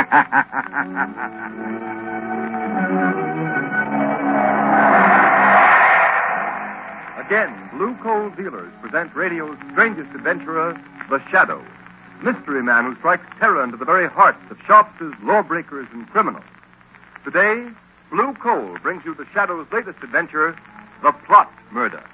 Again, Blue Coal Dealers present radio's strangest adventurer, The Shadow, mystery man who strikes terror into the very hearts of shopsters, lawbreakers, and criminals. Today, Blue Coal brings you The Shadow's latest adventure, The Plot Murder.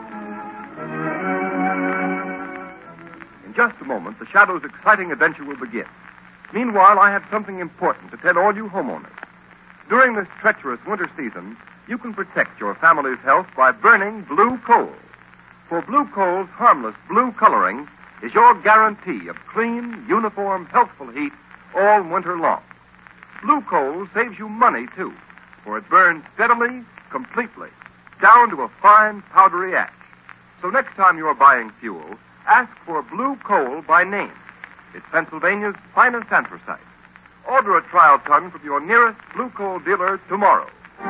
In just a moment, The Shadow's exciting adventure will begin. Meanwhile, I have something important to tell all you homeowners. During this treacherous winter season, you can protect your family's health by burning blue coal. For blue coal's harmless blue coloring is your guarantee of clean, uniform, healthful heat all winter long. Blue coal saves you money, too, for it burns steadily, completely, down to a fine, powdery ash. So next time you're buying fuel, ask for blue coal by name. It's Pennsylvania's finest anthracite. Order a trial ton from your nearest blue coal dealer tomorrow.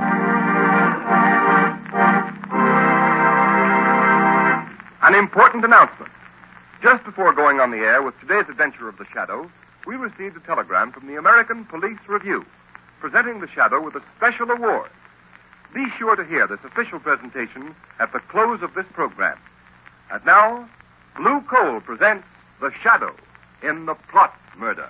An important announcement. Just before going on the air with today's adventure of The Shadow, we received a telegram from the American Police Review, presenting The Shadow with a special award. Be sure to hear this official presentation at the close of this program. And now, Blue Coal presents The Shadow in The Plot Murder.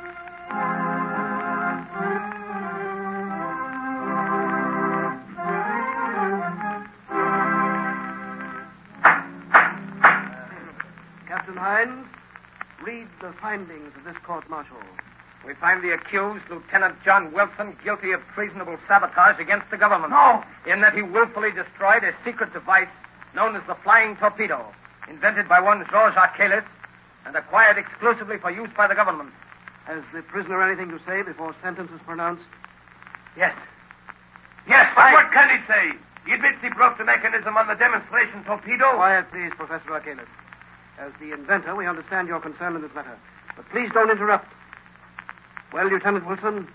Captain Hines, read the findings of this court-martial. We find the accused, Lieutenant John Wilson, guilty of treasonable sabotage against the government. No! In that he willfully destroyed a secret device known as the flying torpedo, invented by one Georges Archelis and acquired exclusively for use by the government. Has the prisoner anything to say before sentence is pronounced? Yes. Yes, but what can he say? He admits he broke the mechanism on the demonstration torpedo. Quiet, please, Professor Archelis. As the inventor, we understand your concern in this matter. But please don't interrupt. Well, Lieutenant Wilson?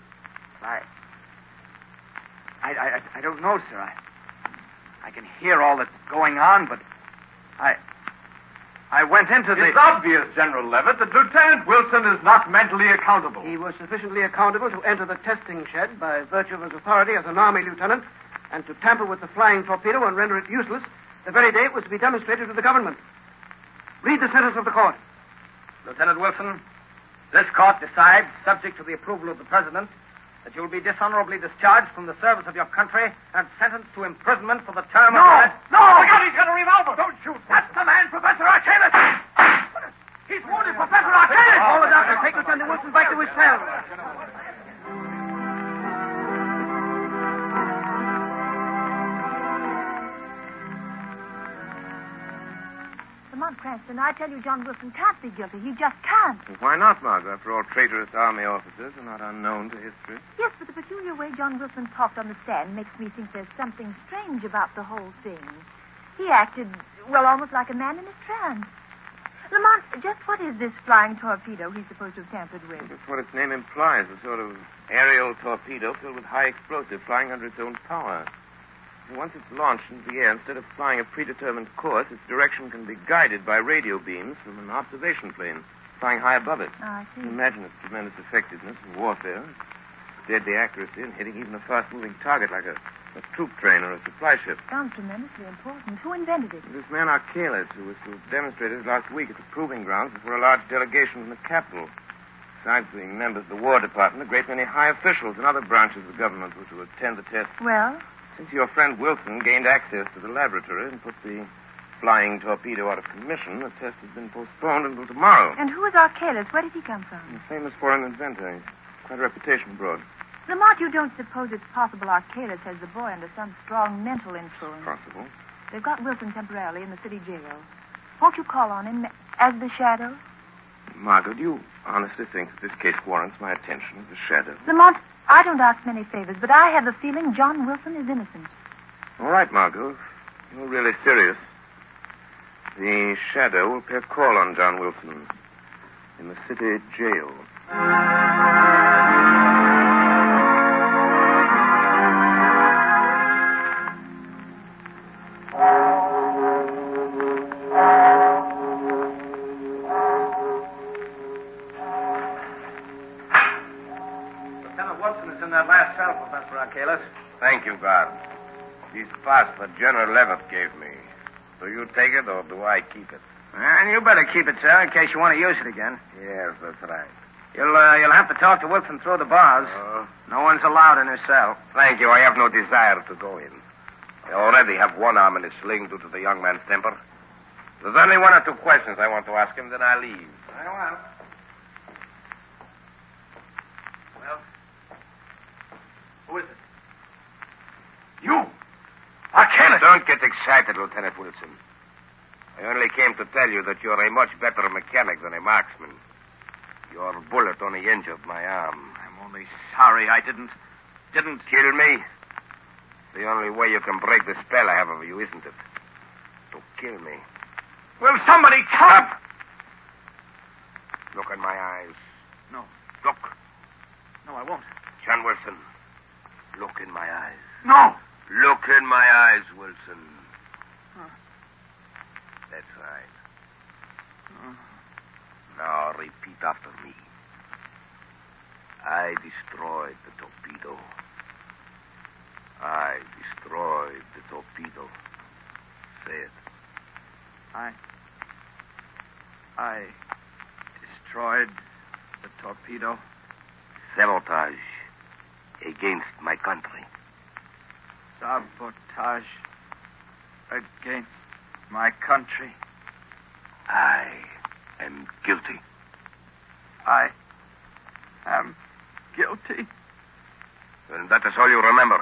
I don't know, sir. I can hear all that's going on, but I went into the... It's obvious, General Levitt, that Lieutenant Wilson is not mentally accountable. He was sufficiently accountable to enter the testing shed by virtue of his authority as an Army lieutenant and to tamper with the flying torpedo and render it useless the very day it was to be demonstrated to the government. Read the sentence of the court. Lieutenant Wilson, this court decides, subject to the approval of the President, that you will be dishonorably discharged from the service of your country and sentenced to imprisonment for the term of... No! Look out, he's got a revolver! Don't shoot! That's the man, Professor Archelis! He's wounded, Professor Archelis! Call the doctor. Take Lieutenant Wilson back to his cell. Lamont Cranston, I tell you, John Wilson can't be guilty. He just can't. Why not, Margot? After all, traitorous Army officers are not unknown to history. Yes, but the peculiar way John Wilson talked on the stand makes me think there's something strange about the whole thing. He acted, well, almost like a man in a trance. Lamont, just what is this flying torpedo he's supposed to have tampered with? That's what its name implies, a sort of aerial torpedo filled with high explosive flying under its own power. Once it's launched into the air, instead of flying a predetermined course, its direction can be guided by radio beams from an observation plane flying high above it. Oh, I see. Imagine its tremendous effectiveness in warfare, deadly accuracy in hitting even a fast-moving target like a troop train or a supply ship. Sounds tremendously important. Who invented it? This man Archelis, who was to have demonstrated it last week at the proving grounds before a large delegation from the capital. Besides being members of the War Department, a great many high officials and other branches of the government were to attend the test. Well? Since your friend Wilson gained access to the laboratory and put the flying torpedo out of commission, the test has been postponed until tomorrow. And who is Archelis? Where did he come from? He's a famous foreign inventor. He's quite a reputation abroad. Lamont, you don't suppose it's possible Archelis has the boy under some strong mental influence? Possible. They've got Wilson temporarily in the city jail. Won't you call on him as the Shadow? Margot, do you honestly think that this case warrants my attention as the Shadow? Lamont, I don't ask many favors, but I have the feeling John Wilson is innocent. All right, Margot. If you're really serious. The Shadow will pay a call on John Wilson in the city jail. Lieutenant Wilson is in that last cell, Professor Archalis. Thank you, guard. This pass that General Levitt gave me. Do you take it or do I keep it? And you better keep it, sir, in case you want to use it again. Yes, that's right. You'll have to talk to Wilson through the bars. No one's allowed in his cell. Thank you. I have no desire to go in. I already have one arm in a sling due to the young man's temper. There's only one or two questions I want to ask him, then I'll leave. Very well. Well, who is it? You! Archalis! Don't get excited, Lieutenant Wilson. I only came to tell you that you're a much better mechanic than a marksman. Your bullet only injured my arm. I'm only sorry I didn't... Kill me? The only way you can break the spell I have over you, isn't it? To kill me. Will somebody come? Look in my eyes. No. Look. No, I won't. John Wilson. Look in my eyes. No. Look in my eyes, Wilson. That's right. Now repeat after me. I destroyed the torpedo. I destroyed the torpedo. Say it. I destroyed the torpedo. Sabotage against my country. Sabotage against my country. I am guilty. I am guilty. And that is all you remember.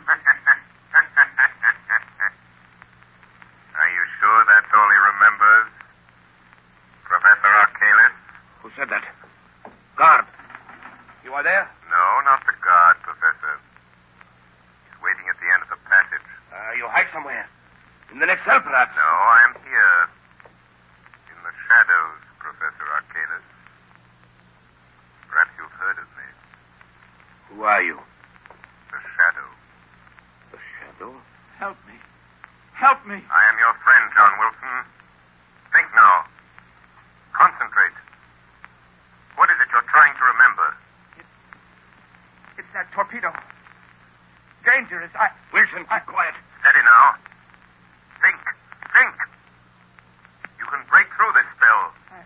Are you sure that's all he remembers? Professor Archalis? Who said that? Guard. You are there? No, not the guard, Professor. He's waiting at the end of the passage. You hide somewhere. In the next cell, perhaps. No, I'm here. In the shadows, Professor Archalis. Perhaps you've heard of me. Who are you? The Shadow. The Shadow? Help me. Help me. I am your friend, John Wilson. Think now. Concentrate. What is it you're trying to remember? It's that torpedo. Dangerous. Wilson, keep quiet. Steady now. Think. Think. You can break through this spell.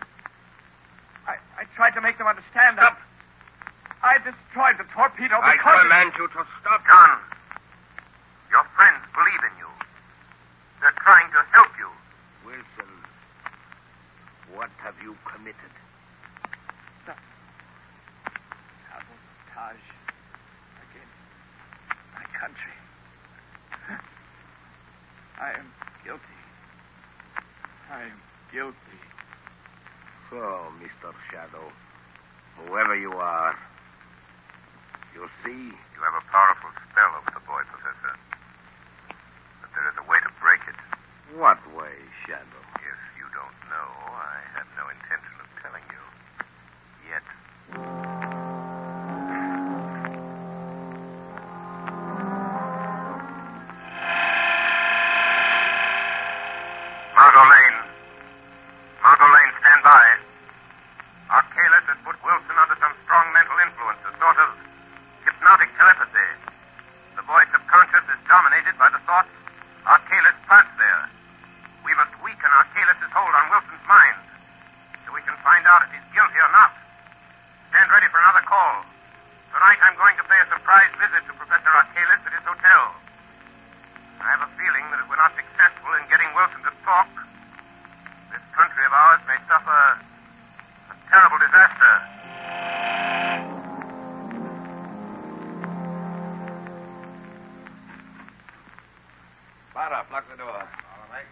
I tried to make them understand that. Stop. I destroyed the torpedo I because... command you to stop. John, your friends believe in you. They're trying to help you. Wilson, what have you committed? Sabotage against my country. I am guilty. I am guilty. So, Mr. Shadow, whoever you are, you see... You have a powerful spell over the boy, Professor. But there is a way to break it. What way, Shadow? If you don't know, I have no intention of telling you. Yet. Margot Lane. Margot Lane, stand by. Archalis has put Wilson under some strong mental influence, a sort of hypnotic telepathy. The boy's subconscious is dominated by the thoughts Archalis plants there. We must weaken Archalis' hold on Wilson's mind so we can find out if he's guilty or not. Stand ready for another call. Tonight I'm going to pay a surprise visit to Professor Archalis at his hotel. I have a feeling that if we're not successful in getting Wilson to talk, this country of ours may suffer a terrible disaster. Barra, lock the door. All right.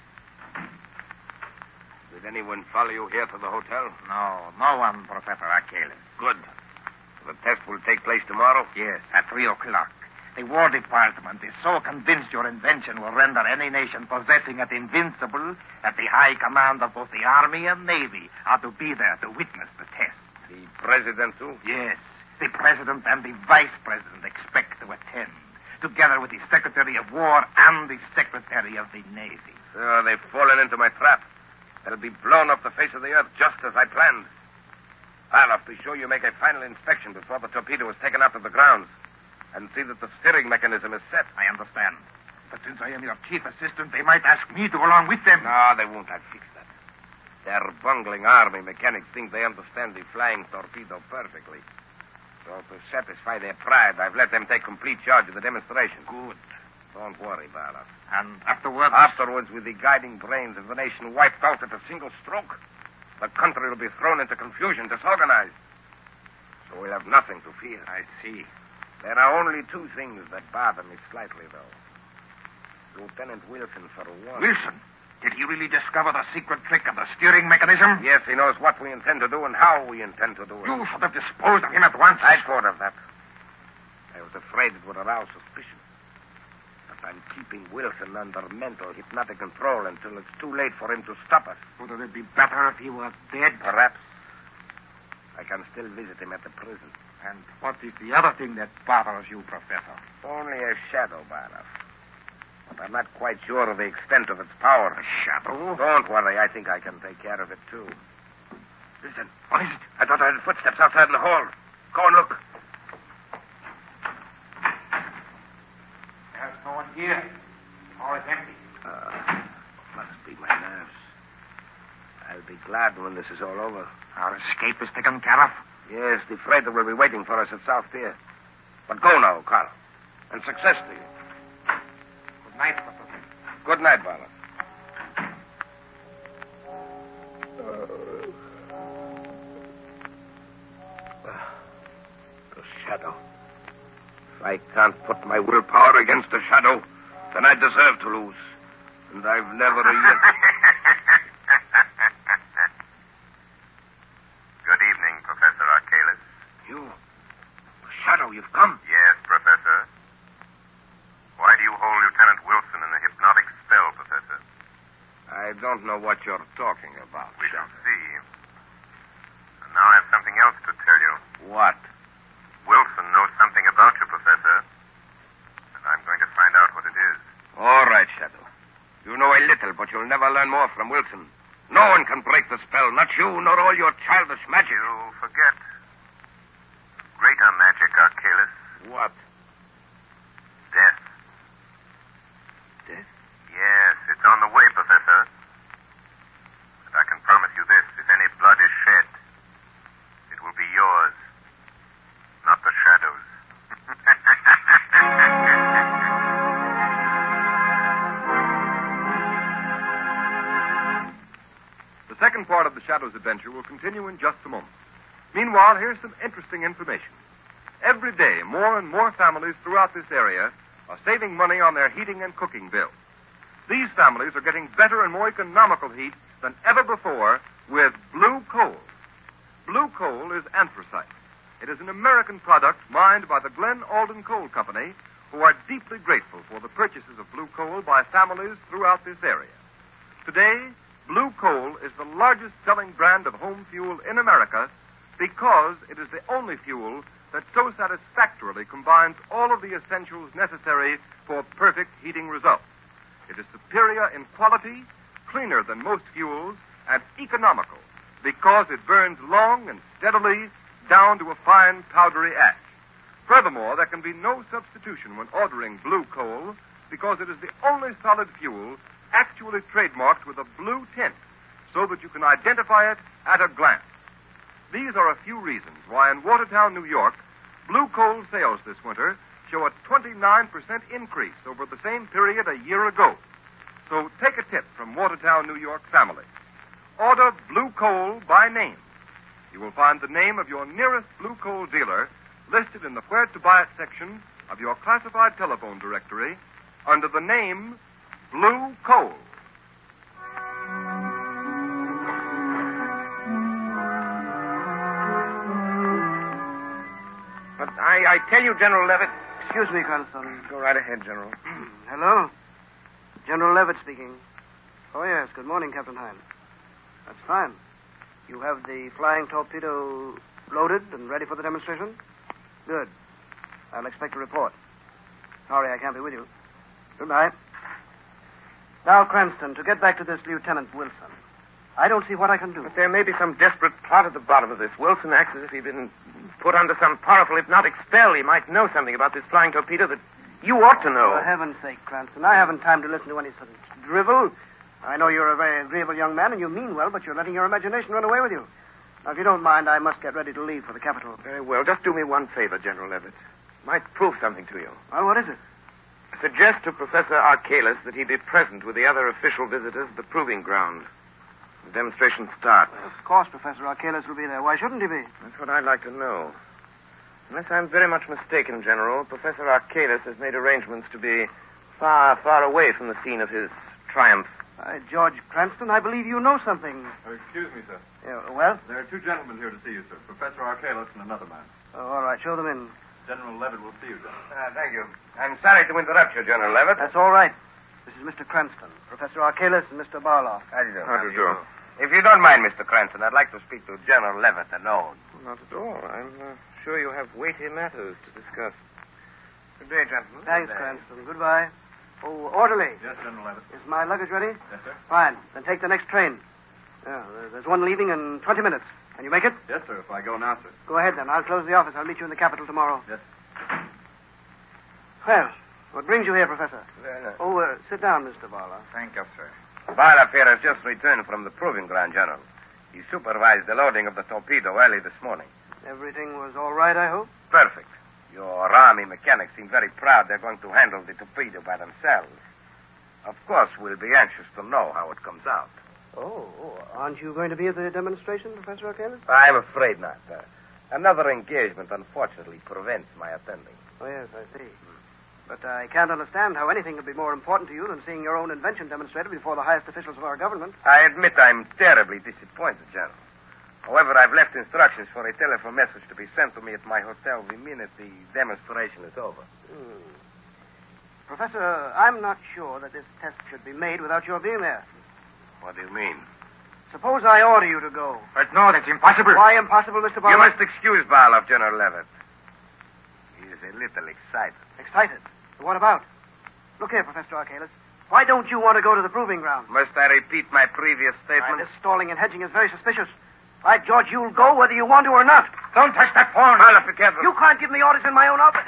Did anyone follow you here to the hotel? No one, Professor Archalis. Good. The test will take place tomorrow? Yes, at 3 o'clock. The War Department is so convinced your invention will render any nation possessing it invincible that the high command of both the Army and Navy are to be there to witness the test. The president, too? Yes, the President and the Vice President expect to attend, together with the Secretary of War and the Secretary of the Navy. So they've fallen into my trap. They'll be blown off the face of the earth just as I planned. Barloff, be sure you make a final inspection before the torpedo is taken out of the grounds. And see that the steering mechanism is set. I understand. But since I am your chief assistant, they might ask me to go along with them. No, they won't. I'll fix that. Their bungling army mechanics think they understand the flying torpedo perfectly. So to satisfy their pride, I've let them take complete charge of the demonstration. Good. Don't worry, Barloff. And afterwards? Afterwards, with the guiding brains of the nation wiped out at a single stroke, the country will be thrown into confusion, disorganized. So we'll have nothing to fear. I see. There are only two things that bother me slightly, though. Lieutenant Wilson, for one. Wilson? Did he really discover the secret trick of the steering mechanism? Yes, he knows what we intend to do and how we intend to do it. You should have disposed of him at once. I thought of that. I was afraid it would arouse suspicion. But I'm keeping Wilson under mental hypnotic control until it's too late for him to stop us. Would it be better if he were dead? Perhaps. I can still visit him at the prison. And what is the other thing that bothers you, Professor? Only a shadow, Barloff. But I'm not quite sure of the extent of its power. A shadow? Don't worry. I think I can take care of it, too. Listen. What is it? I thought I heard footsteps outside in the hall. Go and look. There's no one here. All is empty. Must be my nerves. I'll be glad when this is all over. Our escape is taken care of? Yes, the freighter will be waiting for us at South Pier. But go now, Carl. And success to you. Good night, Professor. Good night, Barloff. The shadow. If I can't put my willpower against the shadow, then I deserve to lose. And I've never yet... Good evening, Professor Archalis. You? Shadow, you've come. Yes, Professor. Why do you hold Lieutenant Wilson in a hypnotic spell, Professor? I don't know what you're talking about. We shall see. And now I have something else to tell you. What? Wilson knows something about you, Professor. And I'm going to find out what it is. All right, Shadow. You know a little, but you'll never learn more from Wilson. No one can break the spell, not you, nor all your childish magic. You forget. Greater magic, Archalis. What? Death. Death? Yes, it's on the way, Professor. And I can promise you this, if any blood is shed, it will be yours, not the shadow's. The second part of the Shadow's adventure will continue in just a moment. Meanwhile, here's some interesting information. Every day, more and more families throughout this area are saving money on their heating and cooking bills. These families are getting better and more economical heat than ever before with blue coal. Blue coal is anthracite. It is an American product mined by the Glen Alden Coal Company, who are deeply grateful for the purchases of blue coal by families throughout this area. Today, blue coal is the largest selling brand of home fuel in America because it is the only fuel that so satisfactorily combines all of the essentials necessary for perfect heating results. It is superior in quality, cleaner than most fuels, and economical because it burns long and steadily down to a fine powdery ash. Furthermore, there can be no substitution when ordering blue coal because it is the only solid fuel actually trademarked with a blue tint so that you can identify it at a glance. These are a few reasons why in Watertown, New York, blue coal sales this winter show a 29% increase over the same period a year ago. So take a tip from Watertown, New York families. Order blue coal by name. You will find the name of your nearest blue coal dealer listed in the Where to Buy It section of your classified telephone directory under the name Blue Coal. But I tell you, General Levitt. Excuse me, Constable. Go right ahead, General. Hello? General Levitt speaking. Oh, yes. Good morning, Captain Hine. That's fine. You have the flying torpedo loaded and ready for the demonstration? Good. I'll expect a report. Sorry I can't be with you. Goodbye. Now, Cranston, to get back to this Lieutenant Wilson. I don't see what I can do. But there may be some desperate plot at the bottom of this. Wilson acts as if he'd been put under some powerful hypnotic spell. He might know something about this flying torpedo that you ought to know. For heaven's sake, Cranston, I haven't time to listen to any sort of drivel. I know you're a very agreeable young man, and you mean well, but you're letting your imagination run away with you. Now, if you don't mind, I must get ready to leave for the capital. Very well. Just do me one favor, General Levitt. Might prove something to you. Well, what is it? Suggest to Professor Archalis that he be present with the other official visitors at the proving ground. The demonstration starts. Well, of course, Professor Archalis will be there. Why shouldn't he be? That's what I'd like to know. Unless I'm very much mistaken, General, Professor Archalis has made arrangements to be far, far away from the scene of his triumph. George Cranston, I believe you know something. Excuse me, sir. Well? There are two gentlemen here to see you, sir. Professor Archalis and another man. Oh, all right. Show them in. General Levitt will see you, General. Thank you. I'm sorry to interrupt you, General Levitt. That's all right. This is Mr. Cranston, Professor Archalis, and Mr. Barloff. How do you do? How do you do? If you don't mind, Mr. Cranston, I'd like to speak to General Levitt alone. Not at all. I'm sure you have weighty matters to discuss. Good day, gentlemen. Thanks, Cranston. Goodbye. Oh, orderly. Yes, General Levitt. Is my luggage ready? Yes, sir. Fine. Then take the next train. There's one leaving in 20 minutes. Can you make it? Yes, sir, if I go now, sir. Go ahead, then. I'll close the office. I'll meet you in the capital tomorrow. Yes. Well, what brings you here, Professor? Very nice. Oh, sit down, Mr. Barloff. Thank you, sir. Barloff here has just returned from the proving ground, General. He supervised the loading of the torpedo early this morning. Everything was all right, I hope? Perfect. Your Army mechanics seem very proud they're going to handle the torpedo by themselves. Of course, we'll be anxious to know how it comes out. Oh, aren't you going to be at the demonstration, Professor Archalis? I'm afraid not. Another engagement, unfortunately, prevents my attending. Oh, yes, I see. But I can't understand how anything could be more important to you than seeing your own invention demonstrated before the highest officials of our government. I admit I'm terribly disappointed, General. However, I've left instructions for a telephone message to be sent to me at my hotel the minute the demonstration is over. Professor, I'm not sure that this test should be made without your being there. What do you mean? Suppose I order you to go. But no, that's impossible. Why impossible, Mr. Barloff? You must excuse Barloff, General Levitt. He is a little excited. Excited? What about? Look here, Professor Archalis. Why don't you want to go to the proving ground? Must I repeat my previous statement? This stalling and hedging is very suspicious. By George, you'll go whether you want to or not. Don't touch that phone. Barloff, be careful. You can't give me orders in my own office.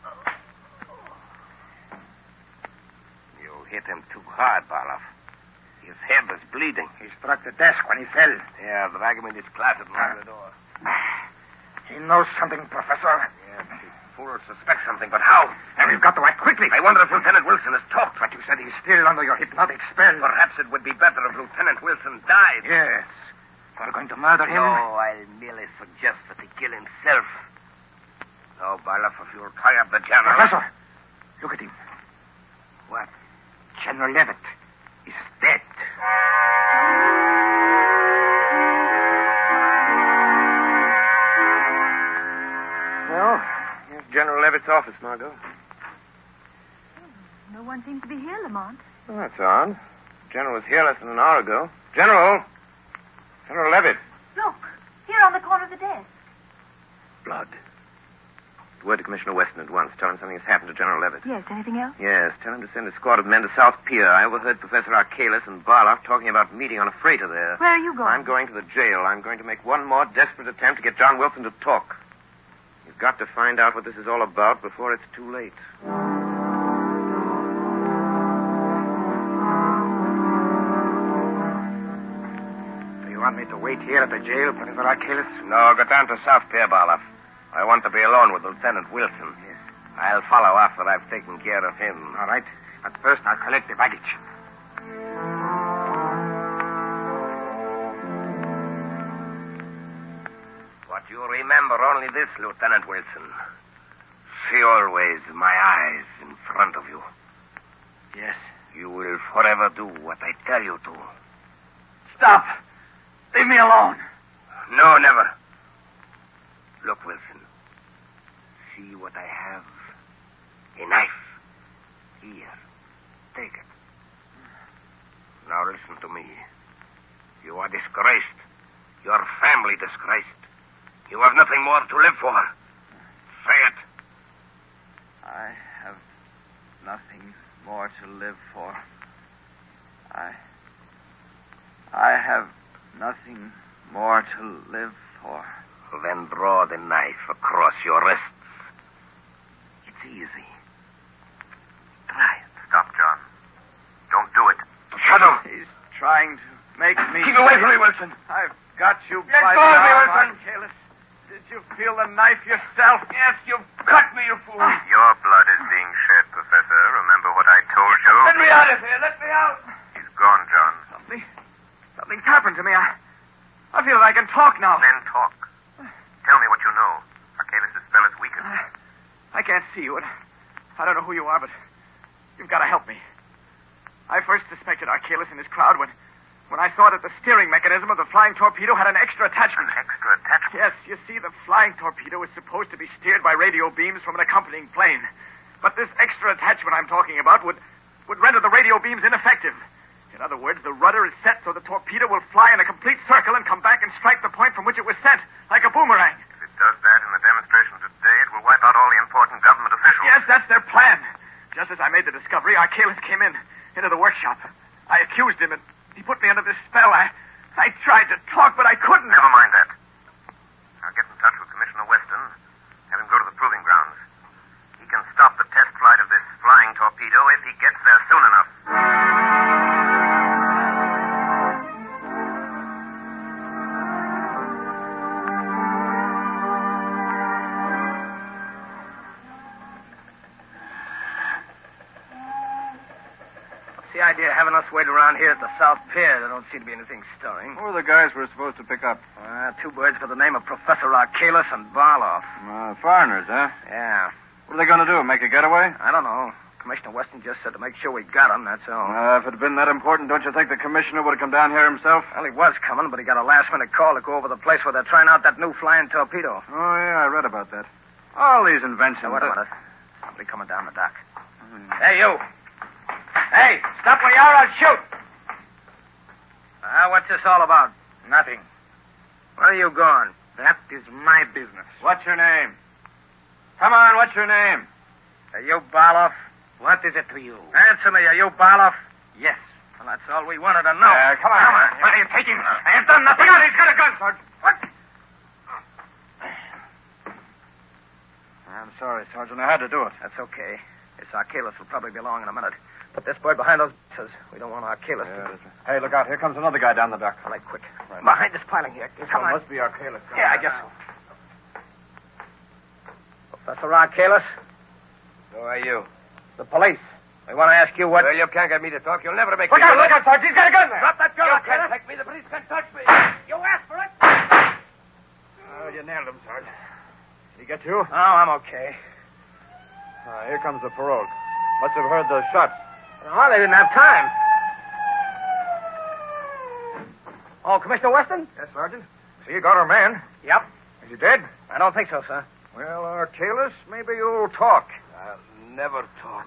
You hit him too hard, Barloff. His head was bleeding. He struck the desk when he fell. Yeah, drag him in his closet and lock the door. He knows something, Professor. Yes, the fool suspects something, but how? And we've got to act quickly. I wonder if Lieutenant Wilson has talked. But you said he's still under your hypnotic spell. Perhaps it would be better if Lieutenant Wilson died. Yes. We're going to murder him. No, I'll merely suggest that he kill himself. No, Barloff, if you'll tie up the general... Professor, look at him. What? General Levitt is dead. Well, here's General Levitt's office, Margot. No one seems to be here, Lamont. Well, that's odd. The General was here less than an hour ago. General! General Levitt. Look, here on the corner of the desk. Blood. Word to Commissioner Weston at once. Tell him something has happened to General Levitt. Yes, anything else? Yes, tell him to send a squad of men to South Pier. I overheard Professor Archalis and Barloff talking about meeting on a freighter there. Where are you going? I'm going to the jail. I'm going to make one more desperate attempt to get John Wilson to talk. You've got to find out what this is all about before it's too late. Do you want me to wait here at the jail, Professor Archalis? No, go down to South Pier, Barloff. I want to be alone with Lieutenant Wilson. Yes. I'll follow after I've taken care of him. All right. But first, I'll collect the baggage. But you remember only this, Lieutenant Wilson. See always my eyes in front of you. Yes. You will forever do what I tell you to. Stop. Leave me alone. No, never. Look, Wilson. See what I have. A knife. Here. Take it. Now listen to me. You are disgraced. Your family disgraced. You have nothing more to live for. Say it. I have nothing more to live for. I have Nothing more to live for. Then draw the knife across your wrists. It's easy. Try it. Stop, John. Don't do it. Shadow! He's trying to make me... Keep away from me, Wilson. I've got you Let by go the of me, arm, Wilson. Archelaus. Did you feel the knife yourself? Yes, you've cut me, you fool. Your blood is being shed, Professor. Remember what I told you? Let me out of here. Let me out. He's gone, John. Something's happened to me. I feel that I can talk now. Then talk. Tell me what you know. Archelaus' spell is weakened. I can't see you, and I don't know who you are, but you've got to help me. I first suspected Archelaus and his crowd when I saw that the steering mechanism of the flying torpedo had an extra attachment. An extra attachment? Yes, you see, the flying torpedo is supposed to be steered by radio beams from an accompanying plane. But this extra attachment I'm talking about would render the radio beams ineffective. In other words, the rudder is set so the torpedo will fly in a complete circle and come back and strike the point from which it was sent, like a boomerang. If it does that in the demonstration today, it will wipe out all the important government officials. Yes, that's their plan. Just as I made the discovery, Archelaus came into the workshop. I accused him, and he put me under this spell. I tried to talk, but I couldn't. Never mind that. I'll get in touch with Commissioner Weston, have him go to the proving grounds. He can stop the test flight of this flying torpedo if he gets there soon enough. What's the idea of having us wait around here at the South Pier? There don't seem to be anything stirring. Who are the guys we're supposed to pick up? Two birds by the name of Professor Archelaus and Barloff. Foreigners, huh? Yeah. What are they going to do, make a getaway? I don't know. Commissioner Weston just said to make sure we got them, that's all. If it had been that important, don't you think the commissioner would have come down here himself? Well, he was coming, but he got a last-minute call to go over the place where they're trying out that new flying torpedo. Oh, yeah, I read about that. All these inventions. Now, wait a minute. Somebody coming down the dock. Hey, you. Hey, stop where you are, I'll shoot. What's this all about? Nothing. Where are you going? That is my business. What's your name? Come on, what's your name? Are you Barloff? What is it to you? Answer me, are you Barloff? Yes. Well, that's all we wanted to know. Come on. Where are you taking? I have done nothing. He's got a gun, Sergeant. What? I'm sorry, Sergeant. I had to do it. That's okay. This Archelaus will probably be along in a minute. Put this bird behind those boxes. We don't want Archelaus to... Hey, look out. Here comes another guy down the dock. All right, quick. Right. Behind this piling here. Come on. Must be Archelaus. Yeah, I guess so. Professor Archelaus? Who are you? The police. We want to ask you what... Well, you can't get me to talk. You'll never make Look me... out, Sergeant. He's got a gun there. Drop that gun, You Archelaus. can't take me. The police can't touch me. You asked for it. Oh, you nailed him, Sergeant. Did he get you? Oh, I'm okay. Here comes the parole. Must have heard the shots. Oh, they didn't have time. Oh, Commissioner Weston? Yes, Sergeant. So you got our man. Yep. Is he dead? I don't think so, sir. Well, Archelaus, maybe you'll talk. I'll never talk.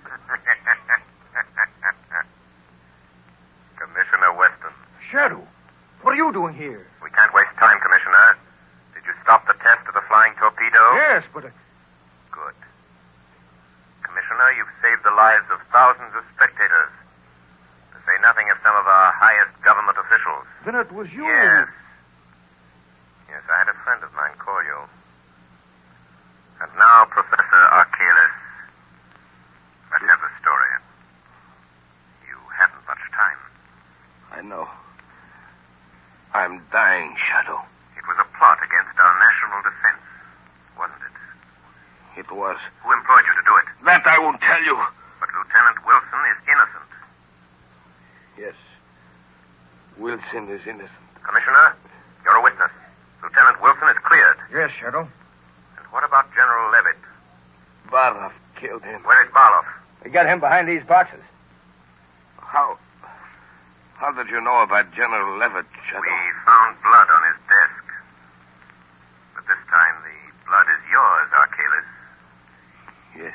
Commissioner Weston. Shadow, what are you doing here? We can't waste time, Commissioner. Did you stop the test of the flying torpedo? Yes, but... Good. Commissioner, you've saved the lives of thousands of spectators. To say nothing of some of our highest government officials. Then it was you. Yes. Yes, I had a friend of mine call you. And now, Professor Archelaus, let's have the story. You haven't much time. I know. I'm dying, Shadow. It was a plot against our national defense, wasn't it? It was. Who employed you to do it? That I won't tell you. But Lieutenant Wilson is innocent. Yes. Wilson is innocent. Commissioner, you're a witness. Lieutenant Wilson is cleared. Yes, Shadow. And what about General Levitt? Barloff killed him. Where is Barloff? We got him behind these boxes. How did you know about General Levitt, Shadow? We found blood on his desk. But this time the blood is yours, Archelaus. Yes.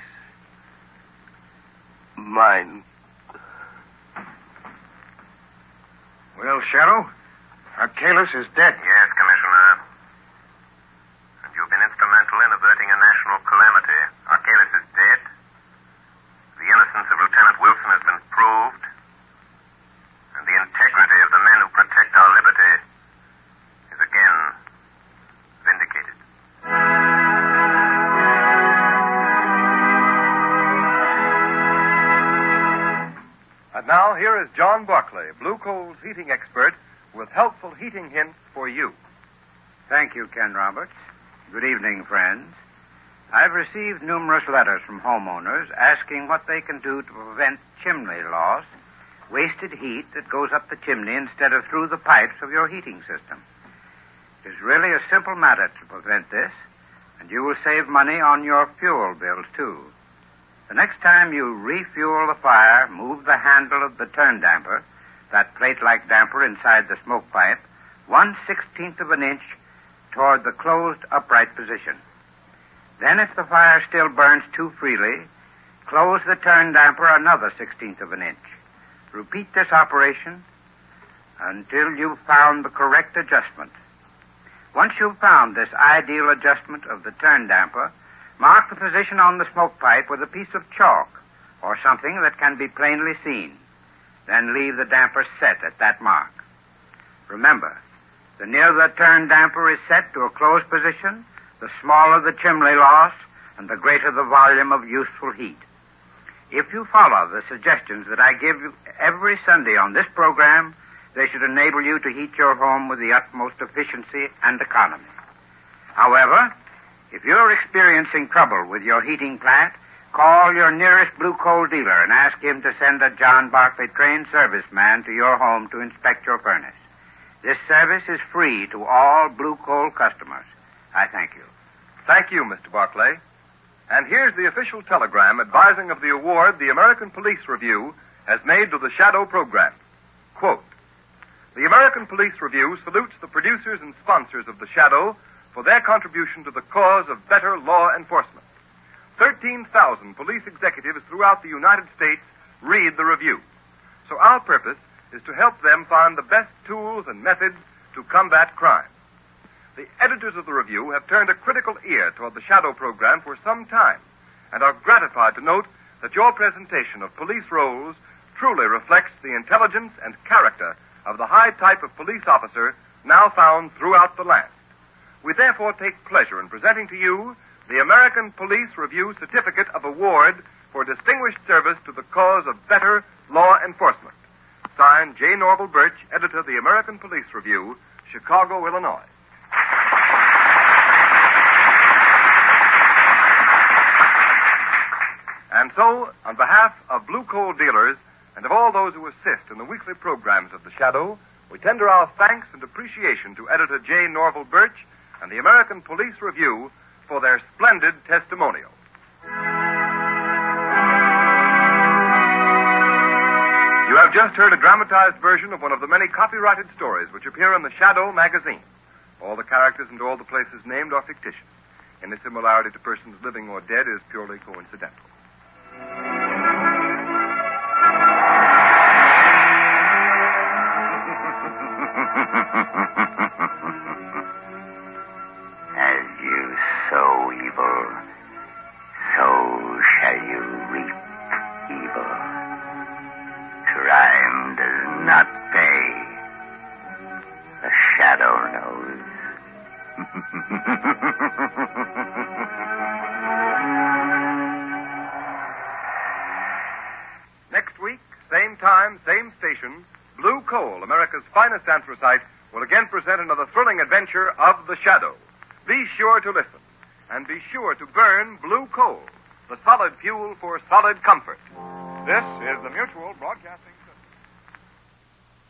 Mine. Well, Shadow, Archelaus is dead. Yes, Commissioner. And you've been instrumental in averting a national calamity. Archelaus is dead. The innocence of Lieutenant Wilson has been proved. And the integrity of the men who protect our liberty here is John Barclay, Blue Coal's heating expert, with helpful heating hints for you. Thank you, Ken Roberts. Good evening, friends. I've received numerous letters from homeowners asking what they can do to prevent chimney loss, wasted heat that goes up the chimney instead of through the pipes of your heating system. It is really a simple matter to prevent this, and you will save money on your fuel bills, too. The next time you refuel the fire, move the handle of the turn damper, that plate-like damper inside the smoke pipe, 1/16 of an inch toward the closed upright position. Then, if the fire still burns too freely, close the turn damper another 1/16 of an inch. Repeat this operation until you've found the correct adjustment. Once you've found this ideal adjustment of the turn damper, mark the position on the smoke pipe with a piece of chalk or something that can be plainly seen. Then leave the damper set at that mark. Remember, the nearer the turn damper is set to a closed position, the smaller the chimney loss and the greater the volume of useful heat. If you follow the suggestions that I give you every Sunday on this program, they should enable you to heat your home with the utmost efficiency and economy. However, if you're experiencing trouble with your heating plant, call your nearest Blue Coal dealer and ask him to send a John Barclay trained serviceman to your home to inspect your furnace. This service is free to all Blue Coal customers. I thank you. Thank you, Mr. Barclay. And here's the official telegram advising of the award the American Police Review has made to the Shadow program. Quote, "The American Police Review salutes the producers and sponsors of the Shadow for their contribution to the cause of better law enforcement. 13,000 police executives throughout the United States read the review. So our purpose is to help them find the best tools and methods to combat crime. The editors of the review have turned a critical ear toward the Shadow program for some time and are gratified to note that your presentation of police roles truly reflects the intelligence and character of the high type of police officer now found throughout the land. We therefore take pleasure in presenting to you the American Police Review Certificate of Award for Distinguished Service to the Cause of Better Law Enforcement. Signed, J. Norval Birch, editor of the American Police Review, Chicago, Illinois." And so, on behalf of Blue Coal dealers and of all those who assist in the weekly programs of the Shadow, we tender our thanks and appreciation to editor J. Norval Birch and the American Police Review for their splendid testimonial. You have just heard a dramatized version of one of the many copyrighted stories which appear in the Shadow magazine. All the characters and all the places named are fictitious. Any similarity to persons living or dead is purely coincidental. As you sow evil, so shall you reap evil. Crime does not pay. The Shadow knows. Next week, same time, same station, Blue Coal, America's finest anthracite, will again present another thrilling adventure of the Shadow. Be sure to listen, and be sure to burn Blue Coal, the solid fuel for solid comfort. This is the Mutual Broadcasting